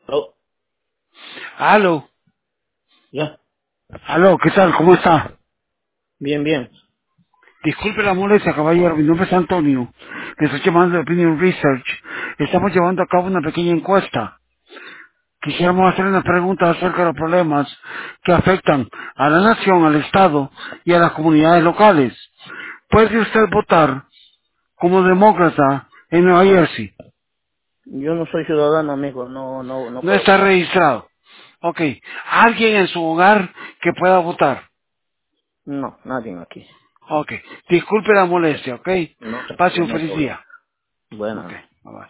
Oh, Aló, ya, aló, ¿qué tal? ¿Cómo está? bien, bien. Disculpe la molestia, caballero, mi nombre es Antonio. Le estoy llamando de Opinion Research. Estamos llevando a cabo una pequeña encuesta. Quisiéramos hacer una pregunta acerca de los problemas que afectan a la nación, al Estado y a las comunidades locales. ¿Puede usted votar como demócrata en Nueva Jersey? Yo no soy ciudadano, amigo, no No puedo está votar. registrado. Ok. ¿Alguien en su hogar que pueda votar? No, nadie aquí. Ok. Disculpe la molestia, ok. No, Pase tranquilo, un no hay feliz problema. día. Ok. Bueno. Bye bye.